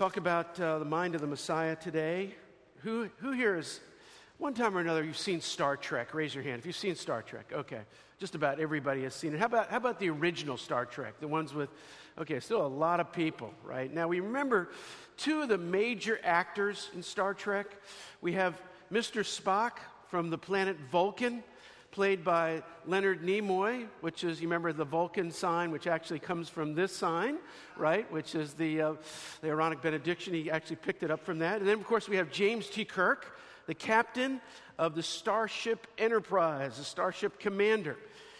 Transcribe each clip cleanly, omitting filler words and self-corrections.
talk about the mind of the Messiah today. Who here is, one time or another, you've seen Star Trek? Raise your hand if you've seen Star Trek. Okay, just about everybody has seen it. How about the original Star Trek, the ones with, okay, still a lot of people, right? Now, we remember two of the major actors in Star Trek. We have Mr. Spock from the planet Vulcan, played by Leonard Nimoy, which is, you remember the Vulcan sign, which actually comes from this sign, right, which is the Aaronic benediction. He actually picked it up from that. And then, of course, we have James T. Kirk, the captain of the Starship Enterprise, the Starship Commander.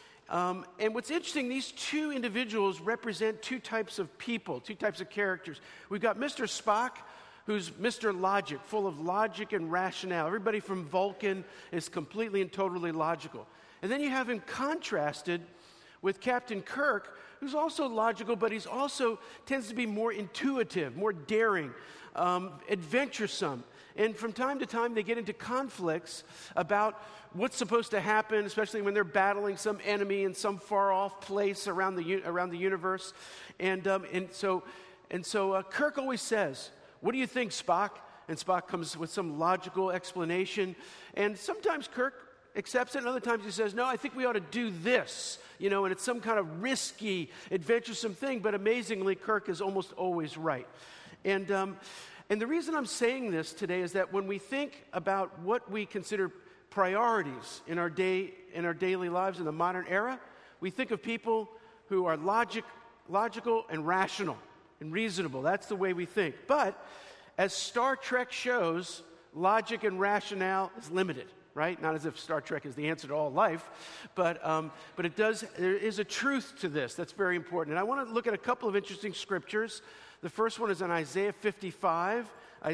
And what's interesting, these two individuals represent two types of people, two types of characters. We've got Mr. Spock, who's Mr. Logic, full of logic and rationale. Everybody from Vulcan is completely and totally logical. And then you have him contrasted with Captain Kirk, who's also logical, but he's also tends to be more intuitive, more daring, adventuresome. And from time to time, they get into conflicts about what's supposed to happen, especially when they're battling some enemy in some far-off place around the universe. And so Kirk always says, "What do you think, Spock?" And Spock comes with some logical explanation. And sometimes Kirk accepts it, and other times he says, "No, I think we ought to do this." And it's some kind of risky, adventuresome thing. But amazingly, Kirk is almost always right. And the reason I'm saying this today is that when we think about what we consider priorities in our daily lives in the modern era, we think of people who are logical and rational and reasonable. That's the way we think. But as Star Trek shows, logic and rationale is limited, right? Not as if Star Trek is the answer to all life, but there is a truth to this that's very important. And I want to look at a couple of interesting scriptures. The first one is in Isaiah 55,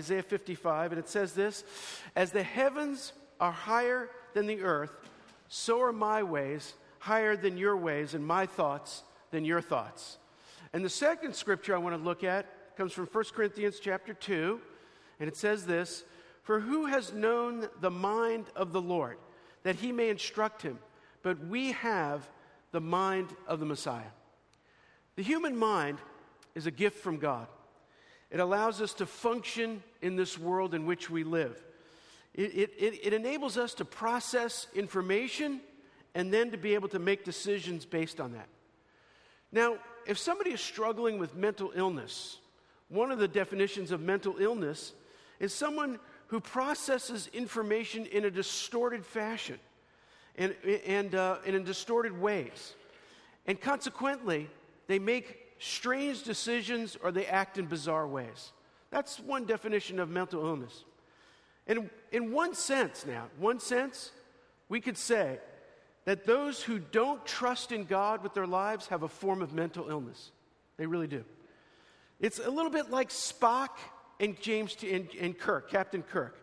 and it says this: "As the heavens are higher than the earth, so are my ways higher than your ways, and my thoughts than your thoughts." And the second scripture I want to look at comes from 1 Corinthians chapter 2, and it says this: "For who has known the mind of the Lord, that he may instruct him? But we have the mind of the Messiah." The human mind is a gift from God. It allows us to function in this world in which we live. It enables us to process information and then to be able to make decisions based on that. Now, if somebody is struggling with mental illness, one of the definitions of mental illness is someone who processes information in a distorted fashion and in distorted ways. And consequently, they make strange decisions or they act in bizarre ways. That's one definition of mental illness. And in one sense, we could say that those who don't trust in God with their lives have a form of mental illness. They really do. It's a little bit like Spock and and Kirk, Captain Kirk.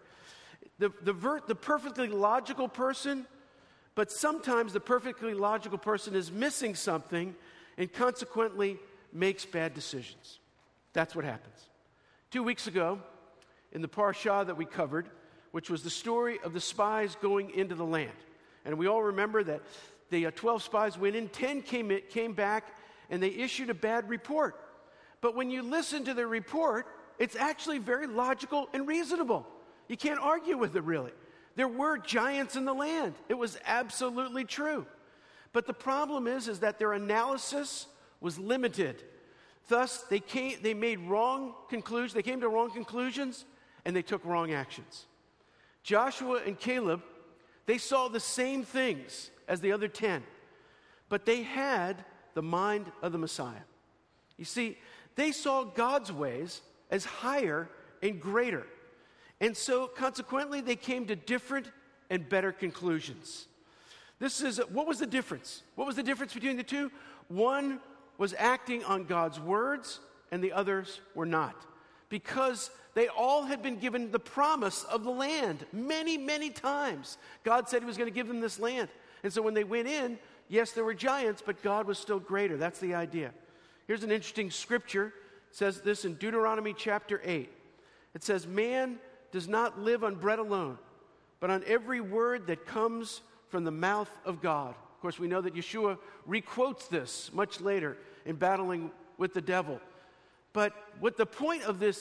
The perfectly logical person, but sometimes the perfectly logical person is missing something and consequently makes bad decisions. That's what happens. 2 weeks ago, in the Parsha that we covered, which was the story of the spies going into the land. And we all remember that the 12 spies went in, 10 came back, and they issued a bad report. But when you listen to the report, it's actually very logical and reasonable. You can't argue with it, really. There were giants in the land. It was absolutely true. But the problem is that their analysis was limited. Thus, they made wrong conclusions. They came to wrong conclusions, and they took wrong actions. Joshua and Caleb, they saw the same things as the other 10, but they had the mind of the Messiah. You see, they saw God's ways as higher and greater. And so, consequently, they came to different and better conclusions. What was the difference? What was the difference between the two? One was acting on God's words, and the others were not. Because they all had been given the promise of the land many, many times. God said he was going to give them this land. And so when they went in, yes, there were giants, but God was still greater. That's the idea. Here's an interesting scripture. It says this in Deuteronomy chapter 8. It says, "Man does not live on bread alone, but on every word that comes from the mouth of God." Of course, we know that Yeshua requotes this much later in battling with the devil. But what the point of this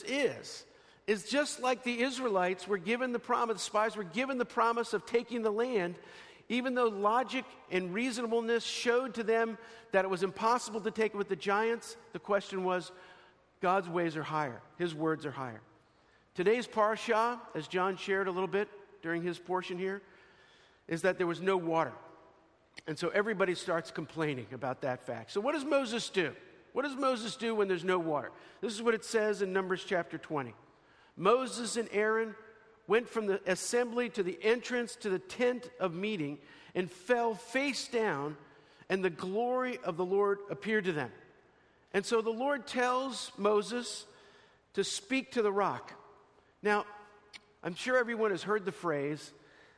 is just like the Israelites were given the promise, the spies were given the promise of taking the land, even though logic and reasonableness showed to them that it was impossible to take it with the giants, the question was, God's ways are higher. His words are higher. Today's parashah, as John shared a little bit during his portion here, is that there was no water. And so everybody starts complaining about that fact. So what does Moses do? What does Moses do when there's no water? This is what it says in Numbers chapter 20. Moses and Aaron went from the assembly to the entrance to the tent of meeting and fell face down, and the glory of the Lord appeared to them. And so the Lord tells Moses to speak to the rock. Now, I'm sure everyone has heard the phrase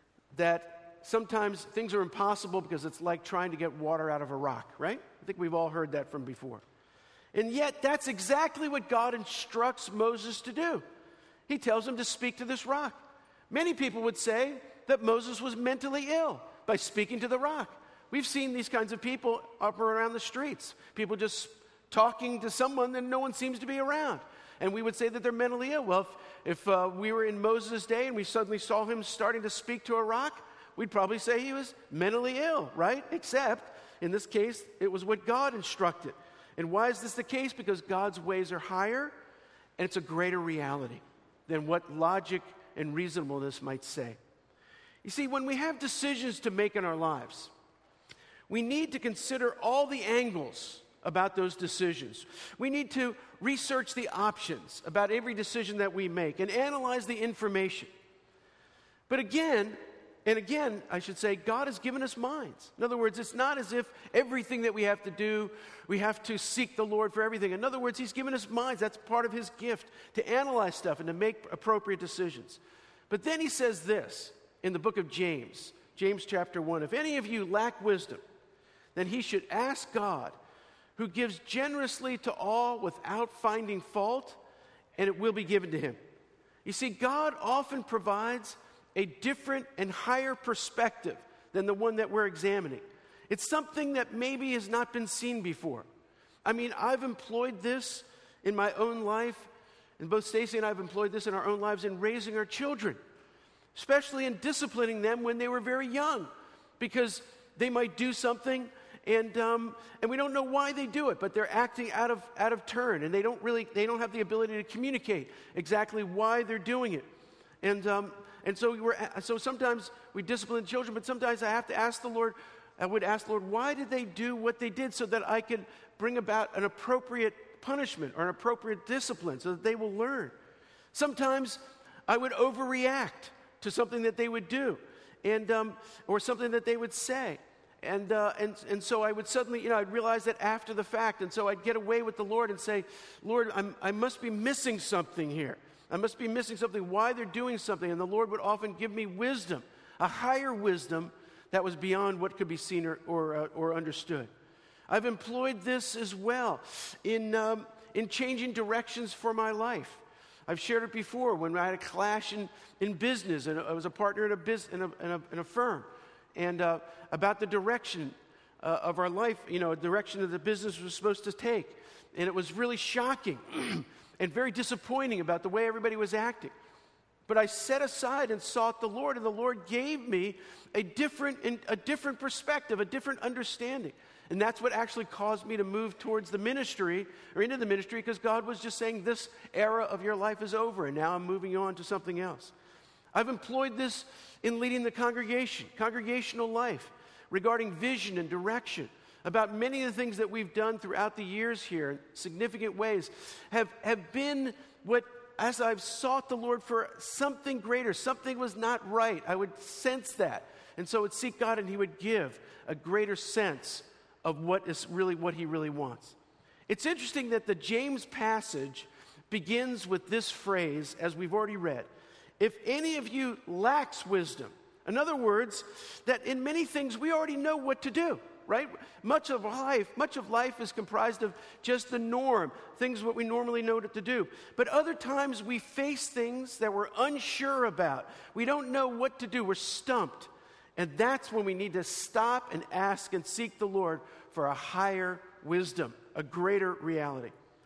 that sometimes things are impossible because it's like trying to get water out of a rock, right? I think we've all heard that from before. And yet, that's exactly what God instructs Moses to do. He tells him to speak to this rock. Many people would say that Moses was mentally ill by speaking to the rock. We've seen these kinds of people up around the streets. People just talking to someone and no one seems to be around. And we would say that they're mentally ill. Well, if we were in Moses' day and we suddenly saw him starting to speak to a rock, we'd probably say he was mentally ill, right? Except, in this case, it was what God instructed. And why is this the case? Because God's ways are higher and it's a greater reality than what logic and reasonableness might say. You see, when we have decisions to make in our lives, we need to consider all the angles about those decisions. We need to research the options about every decision that we make and analyze the information. But again, I should say, God has given us minds. In other words, it's not as if everything that we have to do, we have to seek the Lord for everything. In other words, He's given us minds. That's part of His gift, to analyze stuff and to make appropriate decisions. But then He says this in the book of James, James chapter 1, if any of you lack wisdom, then he should ask God, who gives generously to all without finding fault, and it will be given to him. You see, God often provides a different and higher perspective than the one that we're examining. It's something that maybe has not been seen before. I mean, I've employed this in my own life, and both Stacy and I have employed this in our own lives in raising our children, especially in disciplining them when they were very young, because they might do something and we don't know why they do it, but they're acting out of turn, and they don't have the ability to communicate exactly why they're doing it. And so sometimes we discipline children, but sometimes I have to ask the Lord, why did they do what they did, so that I could bring about an appropriate punishment or an appropriate discipline so that they will learn. Sometimes I would overreact to something that they would do, or something that they would say. And so I would suddenly, I'd realize that after the fact. And so I'd get away with the Lord and say, Lord, I must be missing something here. I must be missing something, why they're doing something. And the Lord would often give me wisdom, a higher wisdom that was beyond what could be seen or understood. I've employed this as well in changing directions for my life. I've shared it before when I had a clash in business, and I was a partner in a firm. And about the direction of our life, direction that the business was supposed to take. And it was really shocking and very disappointing about the way everybody was acting. But I set aside and sought the Lord, and the Lord gave me a different perspective, a different understanding. And that's what actually caused me to move towards the ministry, or into the ministry, because God was just saying, this era of your life is over, and now I'm moving on to something else. I've employed this in leading the congregational life, regarding vision and direction. About many of the things that we've done throughout the years here in significant ways have been what, as I've sought the Lord for something greater, something was not right, I would sense that. And so I would seek God, and He would give a greater sense of what He really wants. It's interesting that the James passage begins with this phrase, as we've already read. If any of you lacks wisdom, in other words, that in many things we already know what to do, right? Much of life is comprised of just the norm, things what we normally know what to do. But other times we face things that we're unsure about. We don't know what to do. We're stumped. And that's when we need to stop and ask and seek the Lord for a higher wisdom, a greater reality.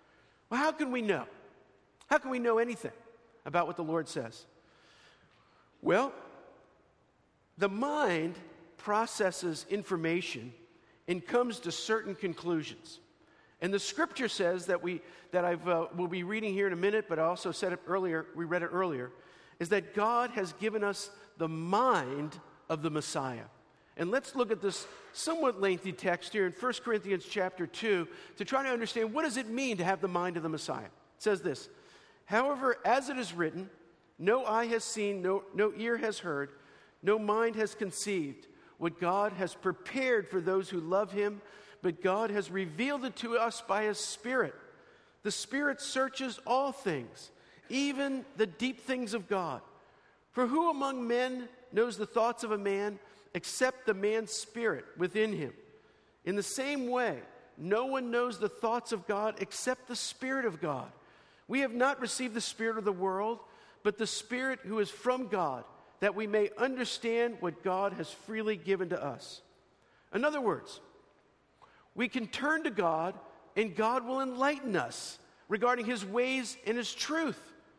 Well, how can we know? How can we know anything about what the Lord says? Well, the mind processes information and comes to certain conclusions. And the scripture says that we'll be reading here in a minute, but I also said it earlier, we read it earlier, is that God has given us the mind of the Messiah. And let's look at this somewhat lengthy text here in 1 Corinthians chapter 2 to try to understand what does it mean to have the mind of the Messiah. It says this, however, as it is written, no eye has seen, no ear has heard, no mind has conceived what God has prepared for those who love him, but God has revealed it to us by his Spirit. The Spirit searches all things, even the deep things of God. For who among men knows the thoughts of a man except the man's spirit within him? In the same way, no one knows the thoughts of God except the Spirit of God. We have not received the spirit of the world, but the Spirit who is from God, that we may understand what God has freely given to us. In other words, we can turn to God and God will enlighten us regarding his ways and his truth.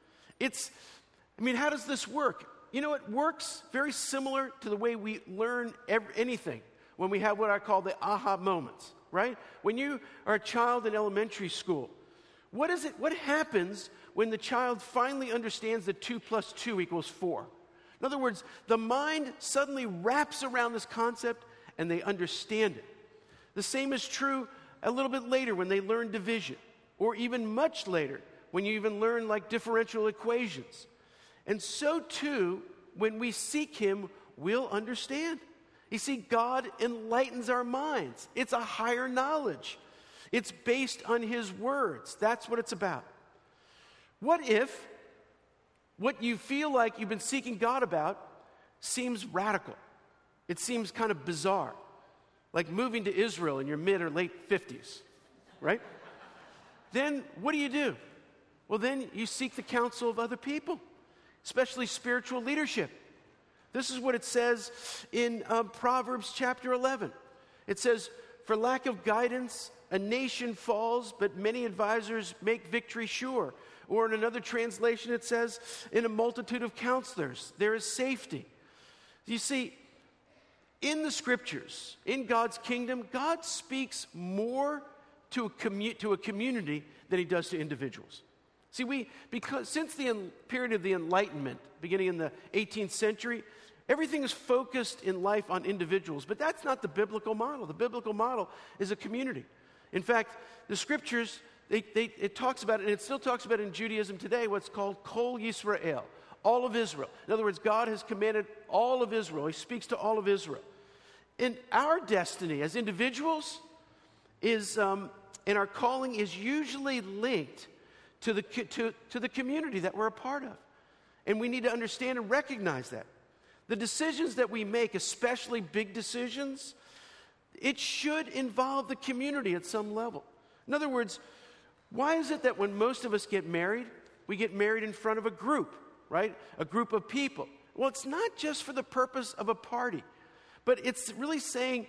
How does this work? It works very similar to the way we learn anything when we have what I call the aha moments, right? When you are a child in elementary school, what happens when the child finally understands that 2 + 2 = 4? In other words, the mind suddenly wraps around this concept and they understand it. The same is true a little bit later when they learn division, or even much later when you even learn like differential equations. And so too, when we seek him, we'll understand. You see, God enlightens our minds. It's a higher knowledge. It's based on his words. That's what it's about. What if what you feel like you've been seeking God about seems radical? It seems kind of bizarre. Like moving to Israel in your mid or late 50s, right? Then what do? Well, then you seek the counsel of other people, especially spiritual leadership. This is what it says in Proverbs chapter 11. It says, for lack of guidance, a nation falls, but many advisors make victory sure. Or in another translation, it says, in a multitude of counselors, there is safety. You see, in the scriptures, in God's kingdom, God speaks more to a community than he does to individuals. See, because since the period of the Enlightenment, beginning in the 18th century, everything is focused in life on individuals. But that's not the biblical model. The biblical model is a community. In fact, the scriptures, it talks about it, and it still talks about it in Judaism today, what's called Kol Yisrael, all of Israel. In other words, God has commanded all of Israel. He speaks to all of Israel. And our destiny as individuals is, and our calling is usually linked to the community that we're a part of. And we need to understand and recognize that. The decisions that we make, especially big decisions, it should involve the community at some level. In other words, why is it that when most of us get married, we get married in front of a group, right? A group of people. Well, it's not just for the purpose of a party, but it's really saying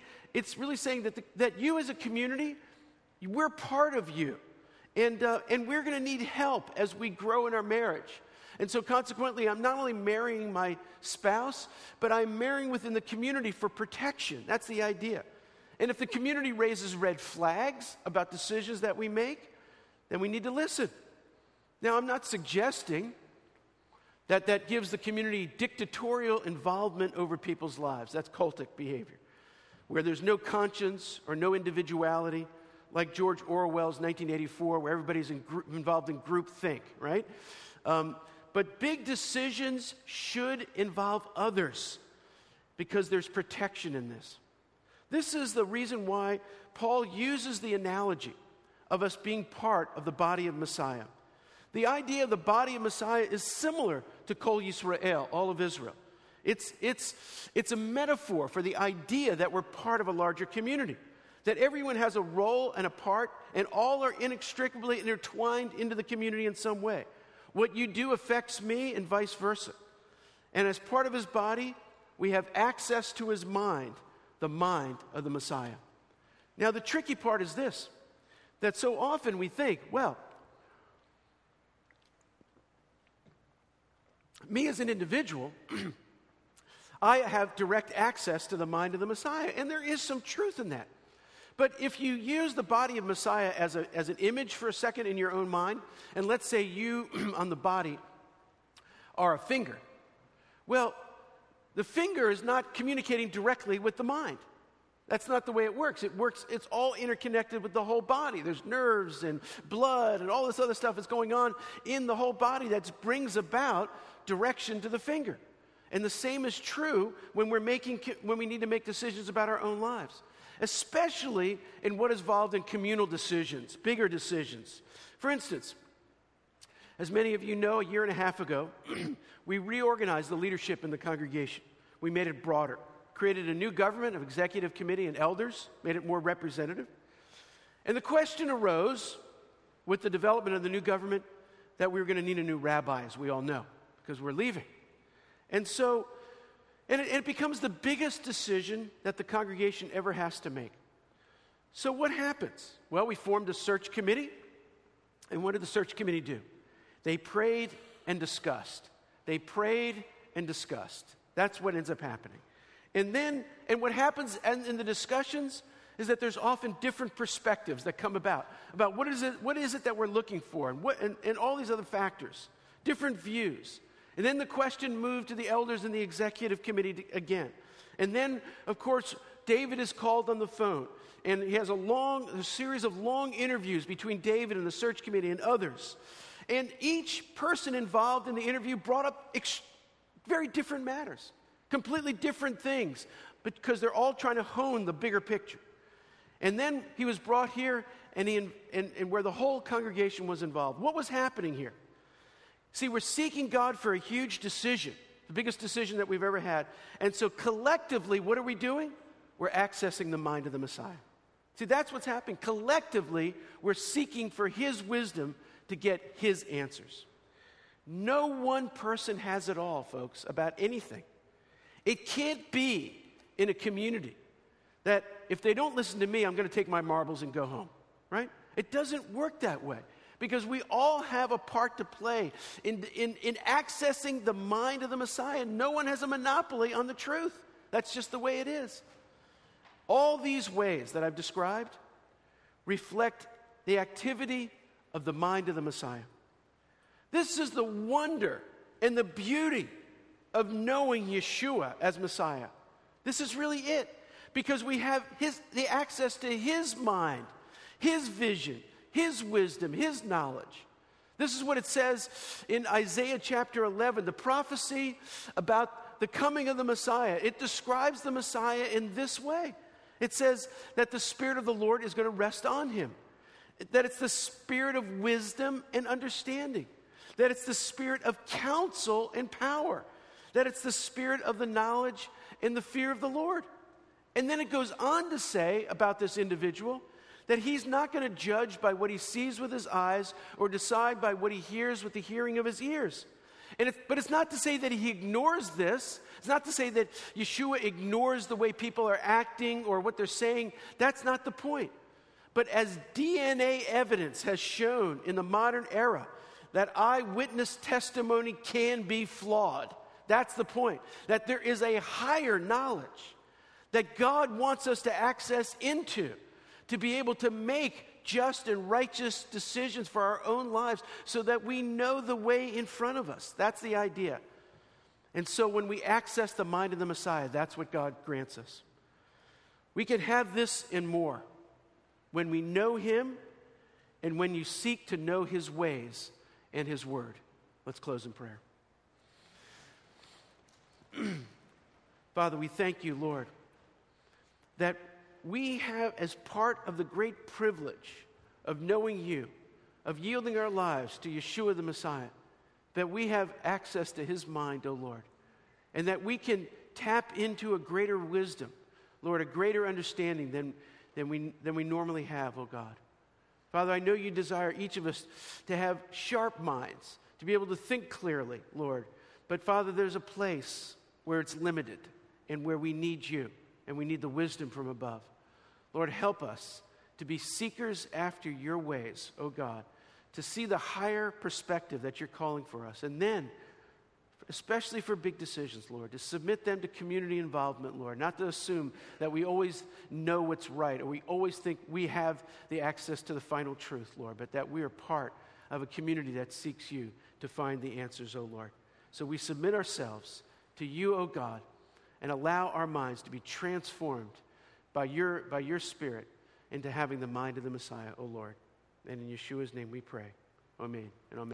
that you as a community, we're part of you. And we're going to need help as we grow in our marriage. And so consequently, I'm not only marrying my spouse, but I'm marrying within the community for protection. That's the idea. And if the community raises red flags about decisions that we make, then we need to listen. Now, I'm not suggesting that gives the community dictatorial involvement over people's lives. That's cultic behavior, where there's no conscience or no individuality, like George Orwell's 1984, where everybody's involved in groupthink, right? But big decisions should involve others because there's protection in this. This is the reason why Paul uses the analogy of us being part of the body of Messiah. The idea of the body of Messiah is similar to Kol Yisrael, all of Israel. It's a metaphor for the idea that we're part of a larger community, that everyone has a role and a part, and all are inextricably intertwined into the community in some way. What you do affects me and vice versa. And as part of his body, we have access to his mind, the mind of the Messiah. Now, the tricky part is this, that so often we think, well, me as an individual, I have direct access to the mind of the Messiah, and there is some truth in that. But if you use the body of Messiah as an image for a second in your own mind, and let's say you on the body are a finger, well, the finger is not communicating directly with the mind. That's not the way it works. It's all interconnected with the whole body. There's nerves and blood and all this other stuff that's going on in the whole body that brings about direction to the finger. And the same is true when we need to make decisions about our own lives, especially in what is involved in communal decisions, bigger decisions. For instance, as many of you know, a year and a half ago, we reorganized the leadership in the congregation. We made it broader, created a new government of executive committee and elders, made it more representative. And the question arose with the development of the new government that we were going to need a new rabbi, as we all know, because we're leaving. And so, it becomes the biggest decision that the congregation ever has to make. So what happens? Well, we formed a search committee. And what did the search committee do? They prayed and discussed. They prayed and discussed. That's what ends up happening. And what happens in the discussions is that there's often different perspectives that come about what is it that we're looking for, and all these other factors, different views. And then the question moved to the elders and the executive committee again. And then, of course, David is called on the phone, and he has a series of long interviews between David and the search committee and others. And each person involved in the interview brought up very different matters, completely different things, because they're all trying to hone the bigger picture. And then he was brought here, and where the whole congregation was involved. What was happening here? See, we're seeking God for a huge decision, the biggest decision that we've ever had. And so collectively, what are we doing? We're accessing the mind of the Messiah. See, that's what's happening. Collectively, we're seeking for his wisdom to get his answers. No one person has it all, folks, about anything. It can't be in a community that if they don't listen to me, I'm going to take my marbles and go home, right? It doesn't work that way. Because we all have a part to play in accessing the mind of the Messiah. No one has a monopoly on the truth. That's just the way it is. All these ways that I've described reflect the activity of the mind of the Messiah. This is the wonder and the beauty of knowing Yeshua as Messiah. This is really it. Because we have the access to his mind, his vision, his wisdom, his knowledge. This is what it says in Isaiah chapter 11, the prophecy about the coming of the Messiah. It describes the Messiah in this way. It says that the Spirit of the Lord is going to rest on him, that it's the Spirit of wisdom and understanding, that it's the Spirit of counsel and power, that it's the Spirit of the knowledge and the fear of the Lord. And then it goes on to say about this individual that he's not going to judge by what he sees with his eyes or decide by what he hears with the hearing of his ears. But it's not to say that he ignores this. It's not to say that Yeshua ignores the way people are acting or what they're saying. That's not the point. But as DNA evidence has shown in the modern era, that eyewitness testimony can be flawed. That's the point. That there is a higher knowledge that God wants us to access into, to be able to make just and righteous decisions for our own lives so that we know the way in front of us. That's the idea. And so when we access the mind of the Messiah, that's what God grants us. We can have this and more when we know him and when you seek to know his ways and his word. Let's close in prayer. Father, we thank you, Lord, that we have, as part of the great privilege of knowing you, of yielding our lives to Yeshua the Messiah, that we have access to his mind, O Lord, and that we can tap into a greater wisdom, Lord, a greater understanding than we normally have, O God. Father, I know you desire each of us to have sharp minds, to be able to think clearly, Lord. But Father, there's a place where it's limited and where we need you and we need the wisdom from above. Lord, help us to be seekers after your ways, O God, to see the higher perspective that you're calling for us. And then, especially for big decisions, Lord, to submit them to community involvement, Lord, not to assume that we always know what's right or we always think we have the access to the final truth, Lord, but that we are part of a community that seeks you to find the answers, O Lord. So we submit ourselves to you, O God, and allow our minds to be transformed by your Spirit into having the mind of the Messiah, O Lord. And in Yeshua's name we pray. Amen and amen.